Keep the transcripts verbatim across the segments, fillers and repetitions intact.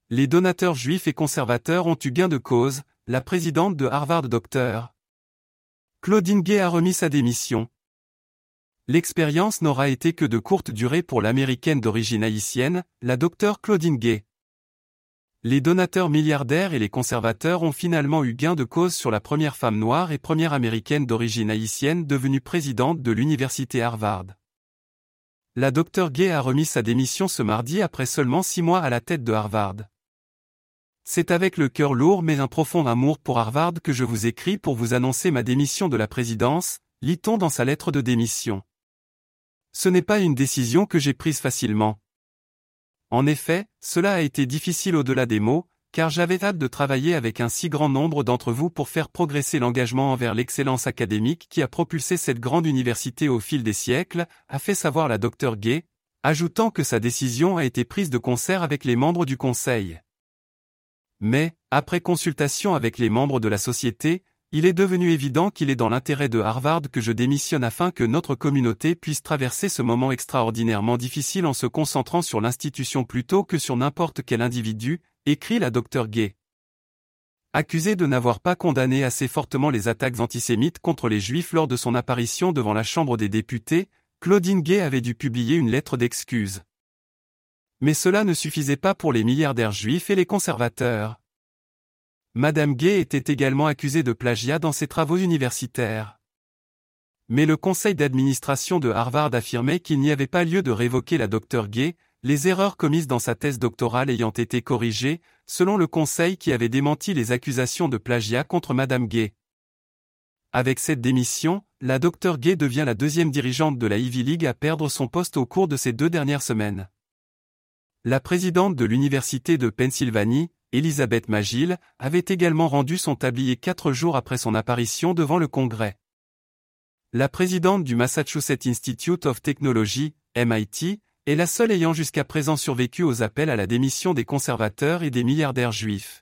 Les donateurs juifs et conservateurs ont eu gain de cause, la présidente de Harvard Dr Claudine Gay a remis sa démission. L'expérience n'aura été que de courte durée pour l'américaine d'origine haïtienne, la Dr Claudine Gay. Les donateurs milliardaires et les conservateurs ont finalement eu gain de cause sur la première femme noire et première américaine d'origine haïtienne devenue présidente de l'université Harvard. La Dr Gay a remis sa démission ce mardi après seulement six mois à la tête de Harvard. C'est avec le cœur lourd mais un profond amour pour Harvard que je vous écris pour vous annoncer ma démission de la présidence, lit-on dans sa lettre de démission. Ce n'est pas une décision que j'ai prise facilement. En effet, cela a été difficile au-delà des mots, car j'avais hâte de travailler avec un si grand nombre d'entre vous pour faire progresser l'engagement envers l'excellence académique qui a propulsé cette grande université au fil des siècles, a fait savoir la Dr Gay, ajoutant que sa décision a été prise de concert avec les membres du conseil. Mais, après consultation avec les membres de la société, il est devenu évident qu'il est dans l'intérêt de Harvard que je démissionne afin que notre communauté puisse traverser ce moment extraordinairement difficile en se concentrant sur l'institution plutôt que sur n'importe quel individu, écrit la Dr Gay. Accusée de n'avoir pas condamné assez fortement les attaques antisémites contre les Juifs lors de son apparition devant la Chambre des députés, Claudine Gay avait dû publier une lettre d'excuse. Mais cela ne suffisait pas pour les milliardaires juifs et les conservateurs. Madame Gay était également accusée de plagiat dans ses travaux universitaires. Mais le conseil d'administration de Harvard affirmait qu'il n'y avait pas lieu de révoquer la Dr Gay, les erreurs commises dans sa thèse doctorale ayant été corrigées, selon le conseil qui avait démenti les accusations de plagiat contre Madame Gay. Avec cette démission, la Dr Gay devient la deuxième dirigeante de la Ivy League à perdre son poste au cours de ces deux dernières semaines. La présidente de l'université de Pennsylvanie, Elizabeth Magill, avait également rendu son tablier quatre jours après son apparition devant le Congrès. La présidente du Massachusetts Institute of Technology, M I T, est la seule ayant jusqu'à présent survécu aux appels à la démission des conservateurs et des milliardaires juifs.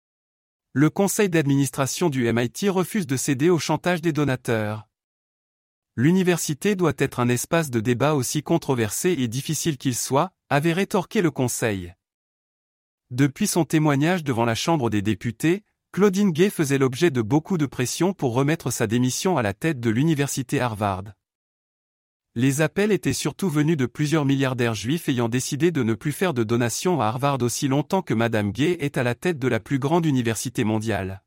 Le conseil d'administration du M I T refuse de céder au chantage des donateurs. L'université doit être un espace de débat aussi controversé et difficile qu'il soit, avait rétorqué le conseil. Depuis son témoignage devant la Chambre des députés, Claudine Gay faisait l'objet de beaucoup de pression pour remettre sa démission à la tête de l'université Harvard. Les appels étaient surtout venus de plusieurs milliardaires juifs ayant décidé de ne plus faire de donations à Harvard aussi longtemps que Madame Gay est à la tête de la plus grande université mondiale.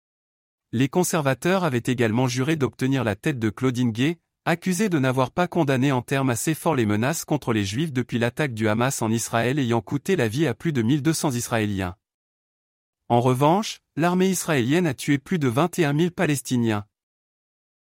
Les conservateurs avaient également juré d'obtenir la tête de Claudine Gay, accusée de n'avoir pas condamné en termes assez forts les menaces contre les Juifs depuis l'attaque du Hamas en Israël ayant coûté la vie à plus de mille deux cents Israéliens. En revanche, l'armée israélienne a tué plus de vingt et un mille Palestiniens.